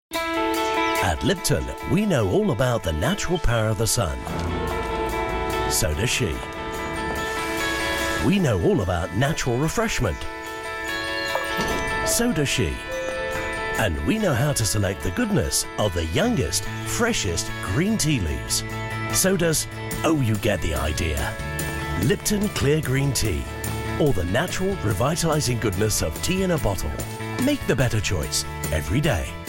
At Lipton, we know all about the natural power of the sun. So does she. We know all about natural refreshment. So does she. And we know how to select the goodness of the youngest, freshest green tea leaves. So does, oh, you get the idea. Lipton Clear Green Tea. Or the natural, revitalizing goodness of tea in a bottle. Make the better choice every day.